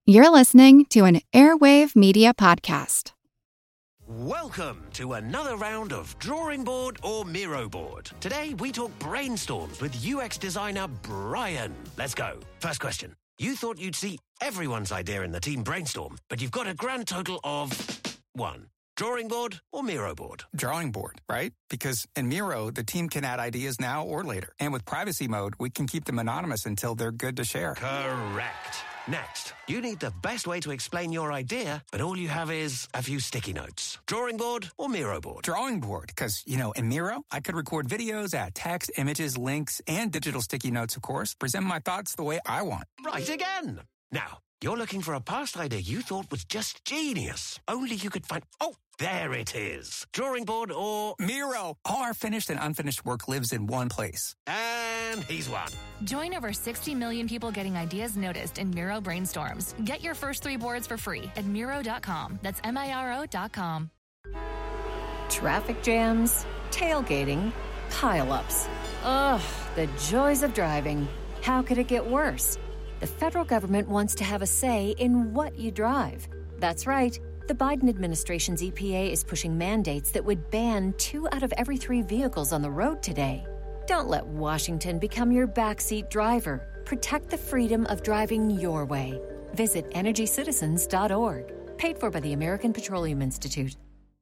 You're listening to an Airwave Media Podcast. Welcome to another round of Drawing Board or Miro Board. Today we talk brainstorms with UX designer Brian. Let's go. First question. You thought you'd see everyone's idea in the team brainstorm, but you've got a grand total of 1. Drawing board or Miro board? Drawing board, right? Because in Miro, the team can add ideas now or later. And with privacy mode, we can keep them anonymous until they're good to share. Correct. Next, you need the best way to explain your idea, but all you have is a few sticky notes. Drawing board or Miro board? Drawing board, because, in Miro, I could record videos, add text, images, links, and digital sticky notes, of course, present my thoughts the way I want. Right again. Now, you're looking for a past idea you thought was just genius. Only you could find... Oh, there it is. Drawing board or... Miro. All our finished and unfinished work lives in one place. And he's won. Join over 60 million people getting ideas noticed in Miro brainstorms. Get your first 3 boards for free at Miro.com. That's Miro.com. Traffic jams, tailgating, pile-ups. Ugh, the joys of driving. How could it get worse? The federal government wants to have a say in what you drive. That's right. The Biden administration's EPA is pushing mandates that would ban 2 out of every 3 vehicles on the road today. Don't let Washington become your backseat driver. Protect the freedom of driving your way. Visit EnergyCitizens.org. Paid for by the American Petroleum Institute.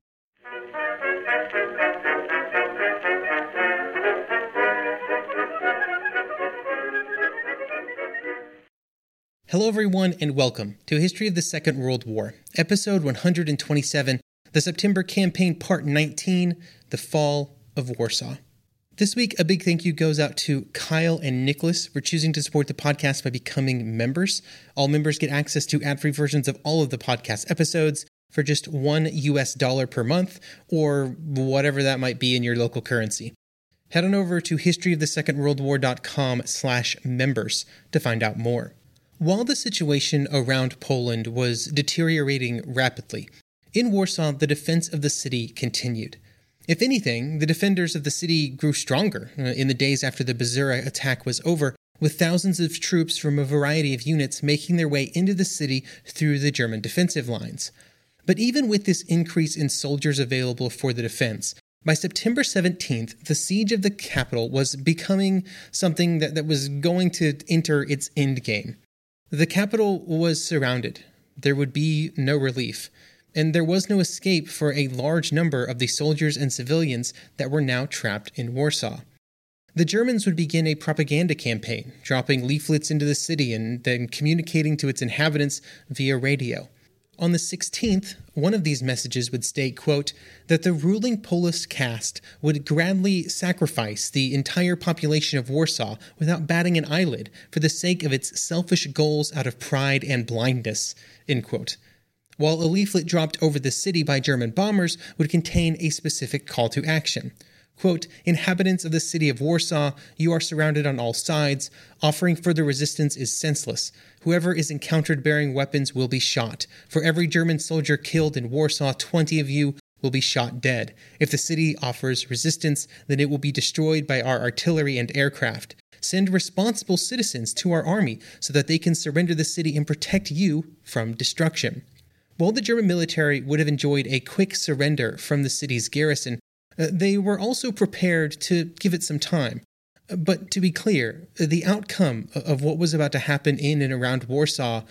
Hello everyone and welcome to History of the Second World War, episode 127, the September Campaign Part 19, The Fall of Warsaw. This week, a big thank you goes out to Kyle and Nicholas for choosing to support the podcast by becoming members. All members get access to ad-free versions of all of the podcast episodes for just $1 per month, or whatever that might be in your local currency. Head on over to historyofthesecondworldwar.com/members to find out more. While the situation around Poland was deteriorating rapidly, in Warsaw, the defense of the city continued. If anything, the defenders of the city grew stronger in the days after the Bzura attack was over, with thousands of troops from a variety of units making their way into the city through the German defensive lines. But even with this increase in soldiers available for the defense, by September 17th, the siege of the capital was becoming something that was going to enter its endgame. The capital was surrounded. There would be no relief, and there was no escape for a large number of the soldiers and civilians that were now trapped in Warsaw. The Germans would begin a propaganda campaign, dropping leaflets into the city and then communicating to its inhabitants via radio. On the 16th, one of these messages would state, quote, that the ruling Polish caste would gladly sacrifice the entire population of Warsaw without batting an eyelid for the sake of its selfish goals out of pride and blindness, end quote. While a leaflet dropped over the city by German bombers would contain a specific call to action. Quote, inhabitants of the city of Warsaw, you are surrounded on all sides. Offering further resistance is senseless. Whoever is encountered bearing weapons will be shot. For every German soldier killed in Warsaw, 20 of you will be shot dead. If the city offers resistance, then it will be destroyed by our artillery and aircraft. Send responsible citizens to our army so that they can surrender the city and protect you from destruction. While the German military would have enjoyed a quick surrender from the city's garrison, they were also prepared to give it some time. But to be clear, the outcome of what was about to happen in and around Warsaw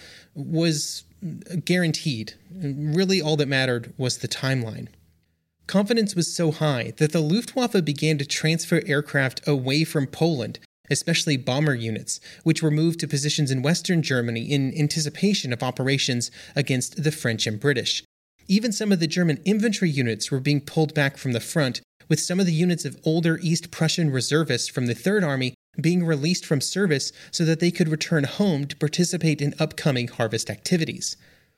was guaranteed. Really, all that mattered was the timeline. Confidence was so high that the Luftwaffe began to transfer aircraft away from Poland, especially bomber units, which were moved to positions in Western Germany in anticipation of operations against the French and British. Even some of the German infantry units were being pulled back from the front, with some of the units of older East Prussian reservists from the Third Army being released from service so that they could return home to participate in upcoming harvest activities.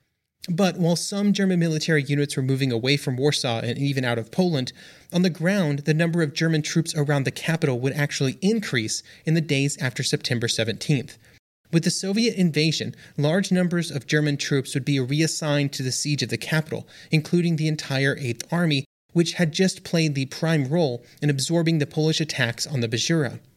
But while some German military units were moving away from Warsaw and even out of Poland, on the ground the number of German troops around the capital would actually increase in the days after September 17th. With the Soviet invasion, large numbers of German troops would be reassigned to the siege of the capital, including the entire 8th Army, which had just played the prime role in absorbing the Polish attacks on the Bzura.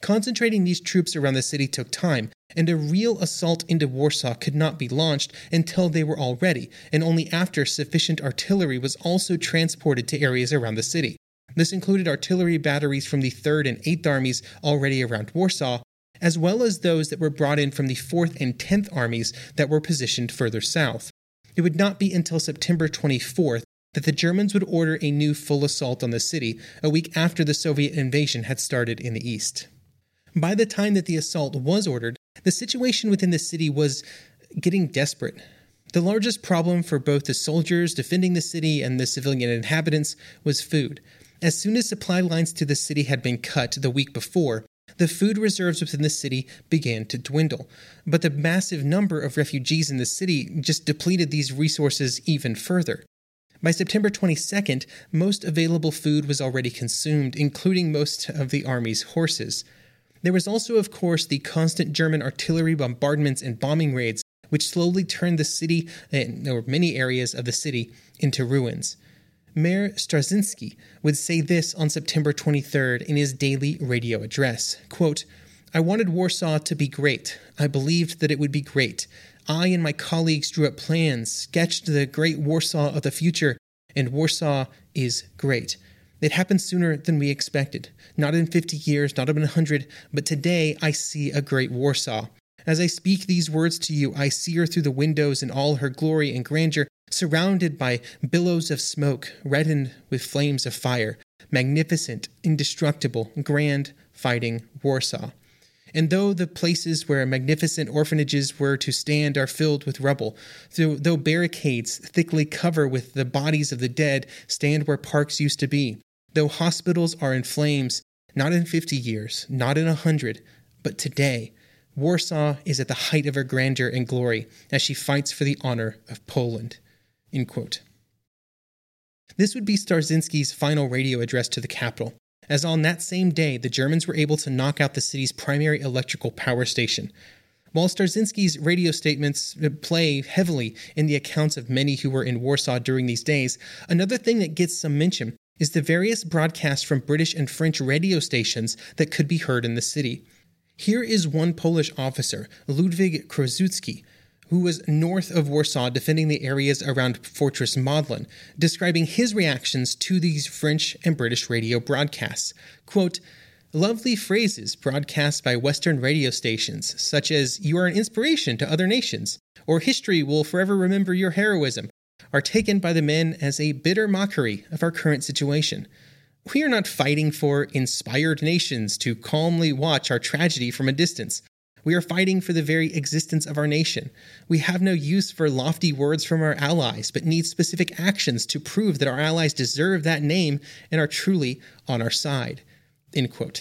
Concentrating these troops around the city took time, and a real assault into Warsaw could not be launched until they were all ready, and only after sufficient artillery was also transported to areas around the city. This included artillery batteries from the 3rd and 8th Armies already around Warsaw, as well as those that were brought in from the 4th and 10th Armies that were positioned further south. It would not be until September 24th that the Germans would order a new full assault on the city, a week after the Soviet invasion had started in the east. By the time that the assault was ordered, the situation within the city was getting desperate. The largest problem for both the soldiers defending the city and the civilian inhabitants was food. As soon as supply lines to the city had been cut the week before, the food reserves within the city began to dwindle. But the massive number of refugees in the city just depleted these resources even further. By September 22nd, most available food was already consumed, including most of the army's horses. There was also, of course, the constant German artillery bombardments and bombing raids, which slowly turned the city, or many areas of the city, into ruins. Mayor Starzyński would say this on September 23rd in his daily radio address, quote, "I wanted Warsaw to be great. I believed that it would be great. I and my colleagues drew up plans, sketched the great Warsaw of the future, and Warsaw is great. It happened sooner than we expected. Not in 50 years, not in 100, but today I see a great Warsaw. As I speak these words to you, I see her through the windows in all her glory and grandeur, surrounded by billows of smoke, reddened with flames of fire. Magnificent, indestructible, grand, fighting Warsaw. And though the places where magnificent orphanages were to stand are filled with rubble, though barricades thickly cover with the bodies of the dead stand where parks used to be, though hospitals are in flames, not in 50 years, not in 100, but today, Warsaw is at the height of her grandeur and glory as she fights for the honor of Poland." End quote. This would be Starzyński's final radio address to the capital, as on that same day the Germans were able to knock out the city's primary electrical power station. While Starzyński's radio statements play heavily in the accounts of many who were in Warsaw during these days, another thing that gets some mention is the various broadcasts from British and French radio stations that could be heard in the city. Here is one Polish officer, Ludwik Krasucki, who was north of Warsaw defending the areas around Fortress Modlin, describing his reactions to these French and British radio broadcasts. Quote, "Lovely phrases broadcast by Western radio stations, such as, 'You are an inspiration to other nations,' or 'History will forever remember your heroism,' are taken by the men as a bitter mockery of our current situation. We are not fighting for inspired nations to calmly watch our tragedy from a distance. We are fighting for the very existence of our nation. We have no use for lofty words from our allies, but need specific actions to prove that our allies deserve that name and are truly on our side." End quote.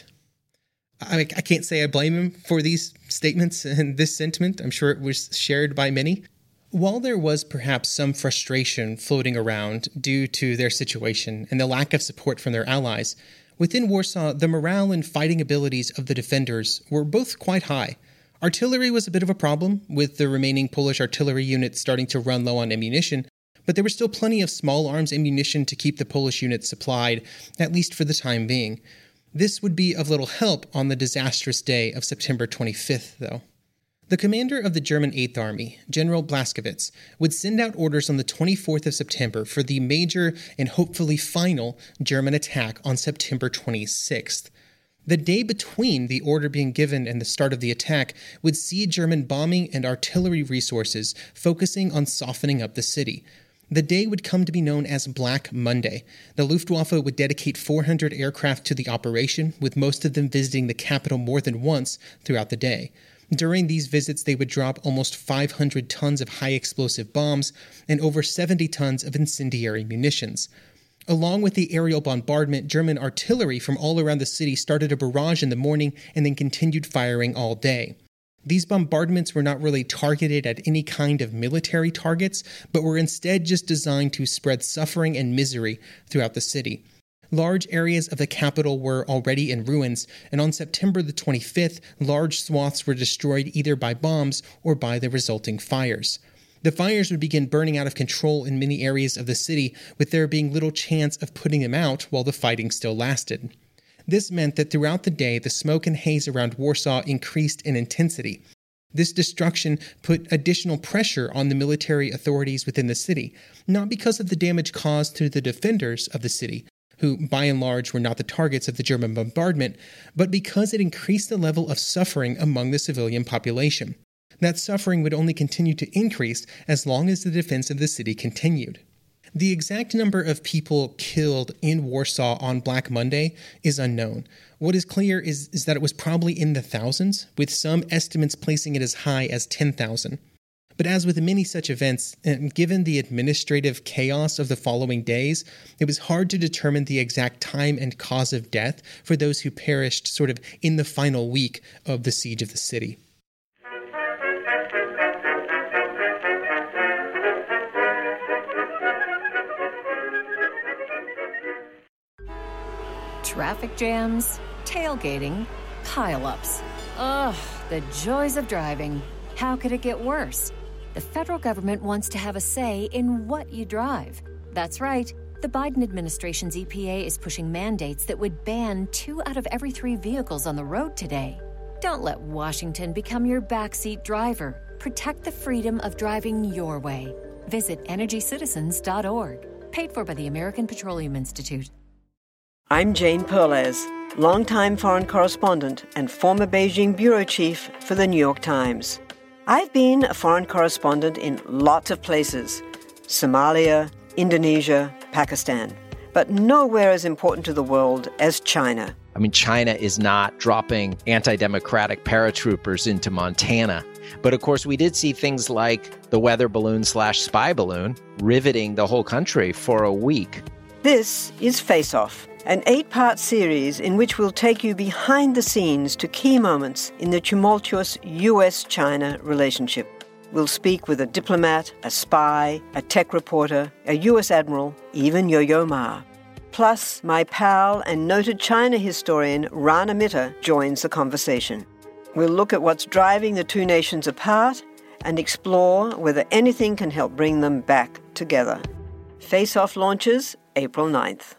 I can't say I blame him for these statements and this sentiment. I'm sure it was shared by many. While there was perhaps some frustration floating around due to their situation and the lack of support from their allies, within Warsaw, the morale and fighting abilities of the defenders were both quite high. Artillery was a bit of a problem, with the remaining Polish artillery units starting to run low on ammunition, but there was still plenty of small arms ammunition to keep the Polish units supplied, at least for the time being. This would be of little help on the disastrous day of September 25th, though. The commander of the German 8th Army, General Blaskowitz, would send out orders on the 24th of September for the major and hopefully final German attack on September 26th. The day between the order being given and the start of the attack would see German bombing and artillery resources focusing on softening up the city. The day would come to be known as Black Monday. The Luftwaffe would dedicate 400 aircraft to the operation, with most of them visiting the capital more than once throughout the day. During these visits, they would drop almost 500 tons of high-explosive bombs and over 70 tons of incendiary munitions. Along with the aerial bombardment, German artillery from all around the city started a barrage in the morning and then continued firing all day. These bombardments were not really targeted at any kind of military targets, but were instead just designed to spread suffering and misery throughout the city. Large areas of the capital were already in ruins, and on September the 25th, large swaths were destroyed either by bombs or by the resulting fires. The fires would begin burning out of control in many areas of the city, with there being little chance of putting them out while the fighting still lasted. This meant that throughout the day, the smoke and haze around Warsaw increased in intensity. This destruction put additional pressure on the military authorities within the city, not because of the damage caused to the defenders of the city, who by and large were not the targets of the German bombardment, but because it increased the level of suffering among the civilian population. That suffering would only continue to increase as long as the defense of the city continued. The exact number of people killed in Warsaw on Black Monday is unknown. What is clear is that it was probably in the thousands, with some estimates placing it as high as 10,000. But as with many such events, and given the administrative chaos of the following days, it was hard to determine the exact time and cause of death for those who perished sort of in the final week of the siege of the city. Traffic jams, tailgating, pile-ups. Ugh, the joys of driving. How could it get worse? The federal government wants to have a say in what you drive. That's right. The Biden administration's EPA is pushing mandates that would ban 2 out of every 3 vehicles on the road today. Don't let Washington become your backseat driver. Protect the freedom of driving your way. Visit EnergyCitizens.org. Paid for by the American Petroleum Institute. I'm Jane Perlez, longtime foreign correspondent and former Beijing bureau chief for the New York Times. I've been a foreign correspondent in lots of places: Somalia, Indonesia, Pakistan, but nowhere as important to the world as China. I mean, China is not dropping anti-democratic paratroopers into Montana. But of course, we did see things like the weather balloon/spy balloon riveting the whole country for a week. This is Face Off, an 8-part series in which we'll take you behind the scenes to key moments in the tumultuous U.S.-China relationship. We'll speak with a diplomat, a spy, a tech reporter, a U.S. admiral, even Yo-Yo Ma. Plus, my pal and noted China historian Rana Mitter joins the conversation. We'll look at what's driving the two nations apart and explore whether anything can help bring them back together. Face Off launches April 9th.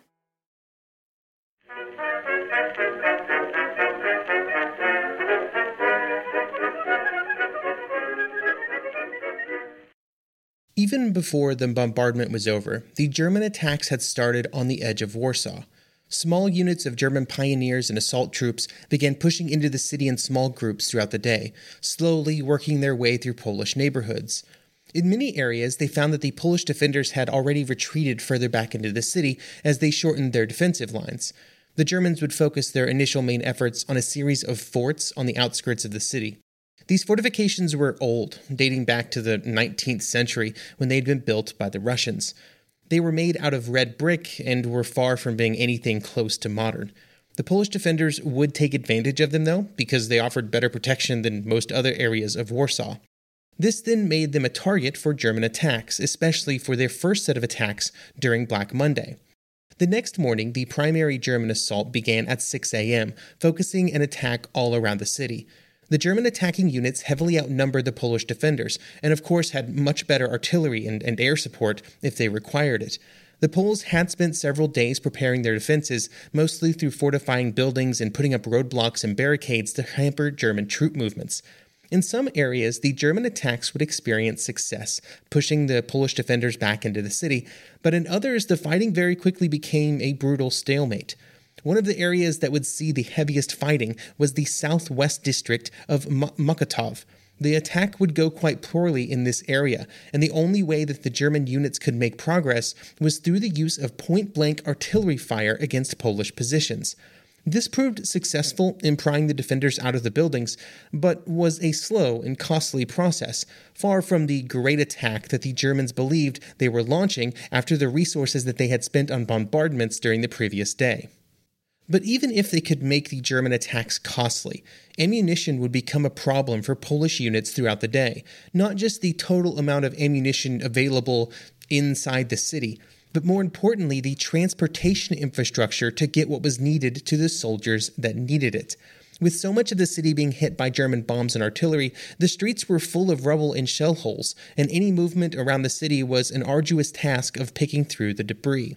Even before the bombardment was over, the German attacks had started on the edge of Warsaw. Small units of German pioneers and assault troops began pushing into the city in small groups throughout the day, slowly working their way through Polish neighborhoods. In many areas, they found that the Polish defenders had already retreated further back into the city as they shortened their defensive lines. The Germans would focus their initial main efforts on a series of forts on the outskirts of the city. These fortifications were old, dating back to the 19th century when they had been built by the Russians. They were made out of red brick and were far from being anything close to modern. The Polish defenders would take advantage of them, though, because they offered better protection than most other areas of Warsaw. This then made them a target for German attacks, especially for their first set of attacks during Black Monday. The next morning, the primary German assault began at 6 a.m., focusing an attack all around the city. The German attacking units heavily outnumbered the Polish defenders, and of course had much better artillery and air support if they required it. The Poles had spent several days preparing their defenses, mostly through fortifying buildings and putting up roadblocks and barricades to hamper German troop movements. In some areas, the German attacks would experience success, pushing the Polish defenders back into the city, but in others, the fighting very quickly became a brutal stalemate. One of the areas that would see the heaviest fighting was the southwest district of Mokotów. The attack would go quite poorly in this area, and the only way that the German units could make progress was through the use of point-blank artillery fire against Polish positions. This proved successful in prying the defenders out of the buildings, but was a slow and costly process, far from the great attack that the Germans believed they were launching after the resources that they had spent on bombardments during the previous day. But even if they could make the German attacks costly, ammunition would become a problem for Polish units throughout the day. Not just the total amount of ammunition available inside the city, but more importantly, the transportation infrastructure to get what was needed to the soldiers that needed it. With so much of the city being hit by German bombs and artillery, the streets were full of rubble and shell holes, and any movement around the city was an arduous task of picking through the debris.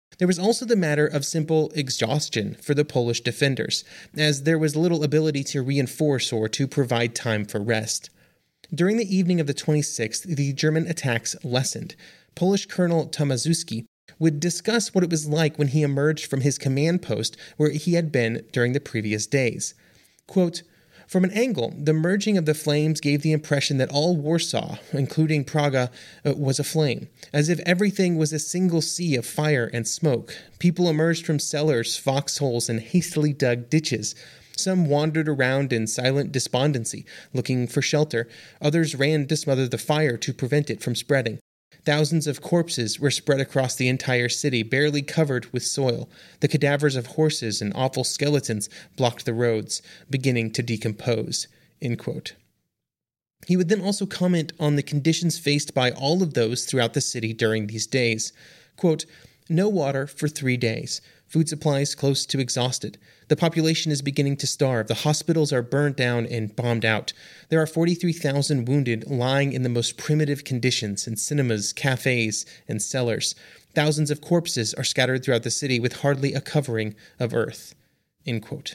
There was also the matter of simple exhaustion for the Polish defenders, as there was little ability to reinforce or to provide time for rest. During the evening of the 26th, the German attacks lessened. Polish Colonel Tomaszewski would discuss what it was like when he emerged from his command post where he had been during the previous days. Quote, "From an angle, the merging of the flames gave the impression that all Warsaw, including Praga, was aflame, as if everything was a single sea of fire and smoke. People emerged from cellars, foxholes, and hastily dug ditches. Some wandered around in silent despondency, looking for shelter. Others ran to smother the fire to prevent it from spreading. Thousands of corpses were spread across the entire city, barely covered with soil. The cadavers of horses and awful skeletons blocked the roads, beginning to decompose." End quote. He would then also comment on the conditions faced by all of those throughout the city during these days. Quote, "No water for 3 days. Food supplies close to exhausted. The population is beginning to starve. The hospitals are burned down and bombed out. There are 43,000 wounded lying in the most primitive conditions in cinemas, cafes, and cellars. Thousands of corpses are scattered throughout the city with hardly a covering of earth." End quote.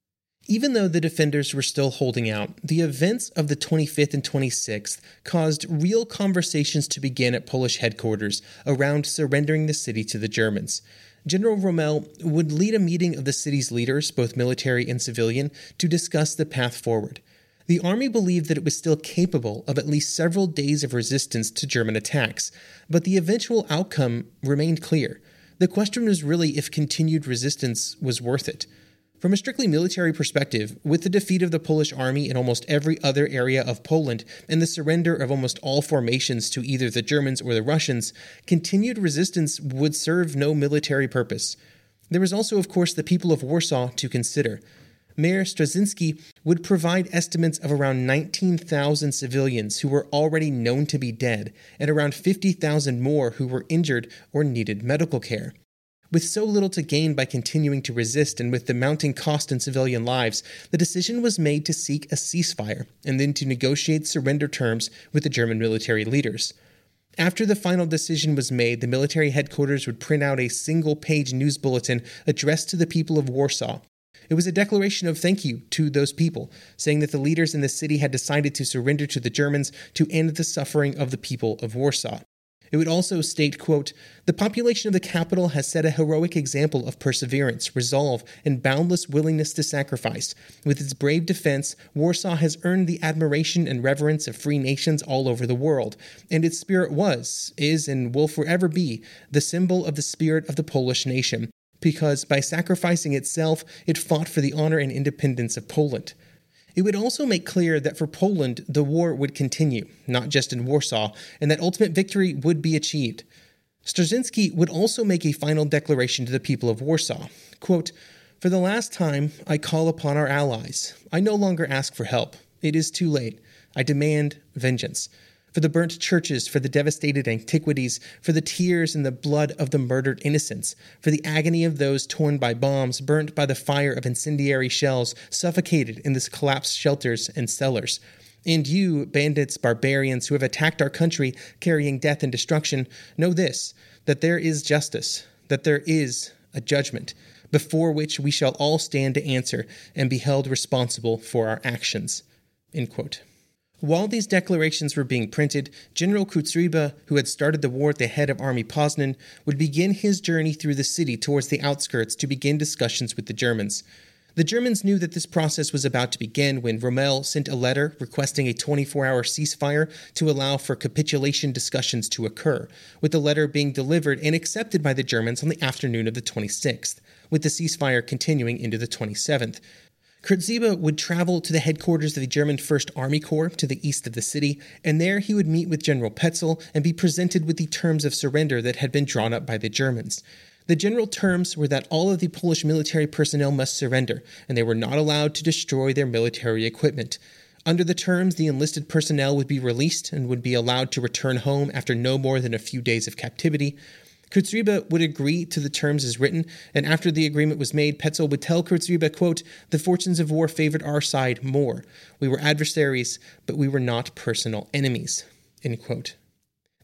Even though the defenders were still holding out, the events of the 25th and 26th caused real conversations to begin at Polish headquarters around surrendering the city to the Germans. General Rommel would lead a meeting of the city's leaders, both military and civilian, to discuss the path forward. The army believed that it was still capable of at least several days of resistance to German attacks, but the eventual outcome remained clear. The question was really if continued resistance was worth it. From a strictly military perspective, with the defeat of the Polish army in almost every other area of Poland and the surrender of almost all formations to either the Germans or the Russians, continued resistance would serve no military purpose. There was also, of course, the people of Warsaw to consider. Mayor Straczynski would provide estimates of around 19,000 civilians who were already known to be dead, and around 50,000 more who were injured or needed medical care. With so little to gain by continuing to resist and with the mounting cost in civilian lives, the decision was made to seek a ceasefire and then to negotiate surrender terms with the German military leaders. After the final decision was made, the military headquarters would print out a single-page news bulletin addressed to the people of Warsaw. It was a declaration of thank you to those people, saying that the leaders in the city had decided to surrender to the Germans to end the suffering of the people of Warsaw. It would also state, quote, "The population of the capital has set a heroic example of perseverance, resolve, and boundless willingness to sacrifice. With its brave defense, Warsaw has earned the admiration and reverence of free nations all over the world, and its spirit was, is, and will forever be the symbol of the spirit of the Polish nation, because by sacrificing itself, it fought for the honor and independence of Poland." It would also make clear that for Poland, the war would continue, not just in Warsaw, and that ultimate victory would be achieved. Straczynski would also make a final declaration to the people of Warsaw. Quote, "For the last time, I call upon our allies. I no longer ask for help. It is too late. I demand vengeance. For the burnt churches, for the devastated antiquities, for the tears and the blood of the murdered innocents, for the agony of those torn by bombs, burnt by the fire of incendiary shells, suffocated in the collapsed shelters and cellars. And you, bandits, barbarians, who have attacked our country, carrying death and destruction, know this, that there is justice, that there is a judgment, before which we shall all stand to answer and be held responsible for our actions." End quote. While these declarations were being printed, General Kostrzewa, who had started the war at the head of Army Poznan, would begin his journey through the city towards the outskirts to begin discussions with the Germans. The Germans knew that this process was about to begin when Rommel sent a letter requesting a 24-hour ceasefire to allow for capitulation discussions to occur, with the letter being delivered and accepted by the Germans on the afternoon of the 26th, with the ceasefire continuing into the 27th. Kostrzewa would travel to the headquarters of the German 1st Army Corps to the east of the city, and there he would meet with General Petzel and be presented with the terms of surrender that had been drawn up by the Germans. The general terms were that all of the Polish military personnel must surrender, and they were not allowed to destroy their military equipment. Under the terms, the enlisted personnel would be released and would be allowed to return home after no more than a few days of captivity. Kostrzewa would agree to the terms as written, and after the agreement was made, Petzel would tell Kostrzewa, quote, "The fortunes of war favored our side more. We were adversaries, but we were not personal enemies." End quote.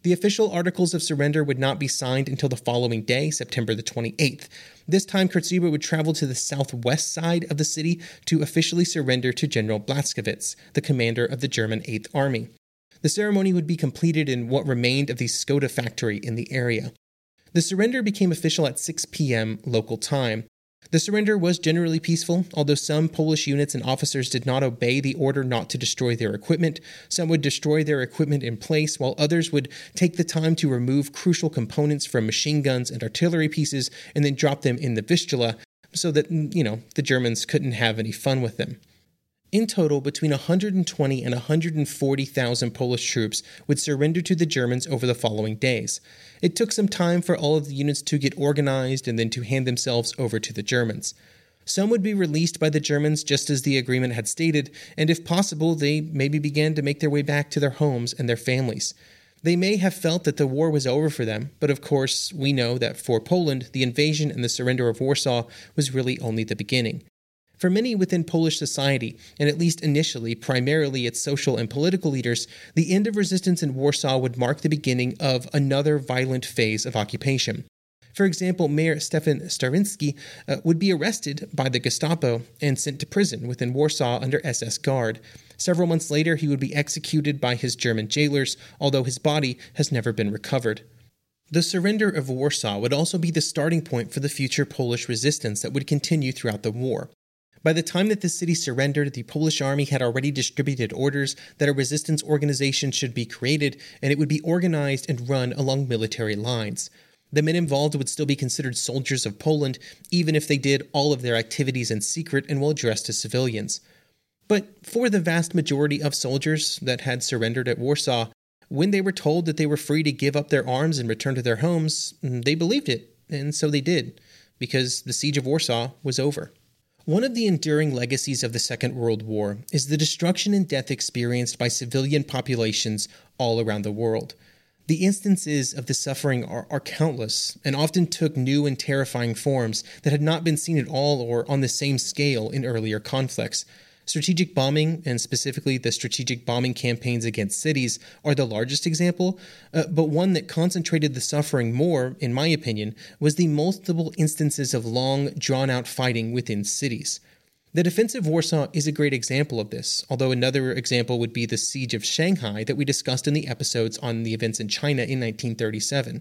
The official articles of surrender would not be signed until the following day, September the 28th. This time, Kotzebue would travel to the southwest side of the city to officially surrender to General Blaskowitz, the commander of the German 8th Army. The ceremony would be completed in what remained of the Skoda factory in the area. The surrender became official at 6 p.m. local time. The surrender was generally peaceful, although some Polish units and officers did not obey the order not to destroy their equipment. Some would destroy their equipment in place, while others would take the time to remove crucial components from machine guns and artillery pieces and then drop them in the Vistula so that, the Germans couldn't have any fun with them. In total, between 120 and 140,000 Polish troops would surrender to the Germans over the following days. It took some time for all of the units to get organized and then to hand themselves over to the Germans. Some would be released by the Germans just as the agreement had stated, and if possible, they maybe began to make their way back to their homes and their families. They may have felt that the war was over for them, but of course, we know that for Poland, the invasion and the surrender of Warsaw was really only the beginning. For many within Polish society, and at least initially primarily its social and political leaders, the end of resistance in Warsaw would mark the beginning of another violent phase of occupation. For example, Mayor Stefan Starzyński would be arrested by the Gestapo and sent to prison within Warsaw under SS Guard. Several months later, he would be executed by his German jailers, although his body has never been recovered. The surrender of Warsaw would also be the starting point for the future Polish resistance that would continue throughout the war. By the time that the city surrendered, the Polish army had already distributed orders that a resistance organization should be created, and it would be organized and run along military lines. The men involved would still be considered soldiers of Poland, even if they did all of their activities in secret and while dressed as civilians. But for the vast majority of soldiers that had surrendered at Warsaw, when they were told that they were free to give up their arms and return to their homes, they believed it, and so they did, because the siege of Warsaw was over. One of the enduring legacies of the Second World War is the destruction and death experienced by civilian populations all around the world. The instances of the suffering are countless and often took new and terrifying forms that had not been seen at all or on the same scale in earlier conflicts. Strategic bombing, and specifically the strategic bombing campaigns against cities, are the largest example, but one that concentrated the suffering more, in my opinion, was the multiple instances of long, drawn-out fighting within cities. The defense of Warsaw is a great example of this, although another example would be the siege of Shanghai that we discussed in the episodes on the events in China in 1937.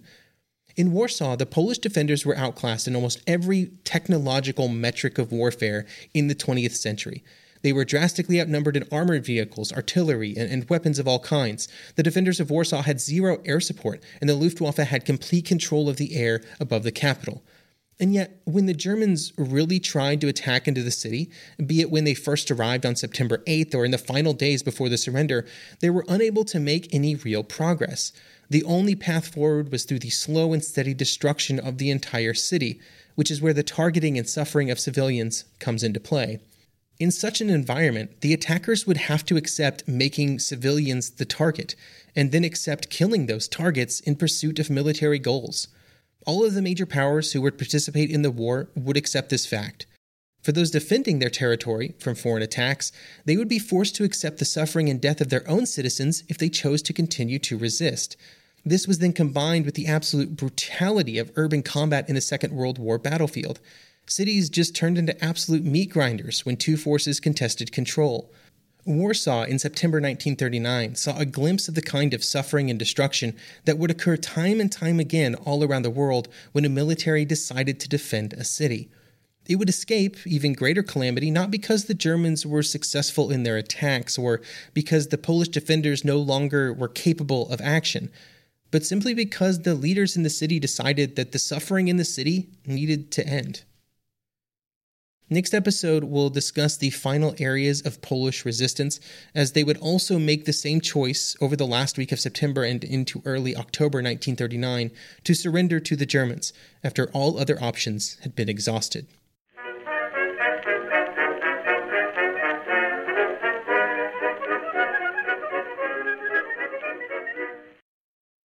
In Warsaw, the Polish defenders were outclassed in almost every technological metric of warfare in the 20th century. They were drastically outnumbered in armored vehicles, artillery, and weapons of all kinds. The defenders of Warsaw had zero air support, and the Luftwaffe had complete control of the air above the capital. And yet, when the Germans really tried to attack into the city, be it when they first arrived on September 8th or in the final days before the surrender, they were unable to make any real progress. The only path forward was through the slow and steady destruction of the entire city, which is where the targeting and suffering of civilians comes into play. In such an environment, the attackers would have to accept making civilians the target, and then accept killing those targets in pursuit of military goals. All of the major powers who would participate in the war would accept this fact. For those defending their territory from foreign attacks, they would be forced to accept the suffering and death of their own citizens if they chose to continue to resist. This was then combined with the absolute brutality of urban combat in the Second World War battlefield. Cities just turned into absolute meat grinders when two forces contested control. Warsaw in September 1939 saw a glimpse of the kind of suffering and destruction that would occur time and time again all around the world when a military decided to defend a city. It would escape even greater calamity not because the Germans were successful in their attacks or because the Polish defenders no longer were capable of action, but simply because the leaders in the city decided that the suffering in the city needed to end. Next episode, we'll discuss the final areas of Polish resistance, as they would also make the same choice over the last week of September and into early October 1939 to surrender to the Germans after all other options had been exhausted.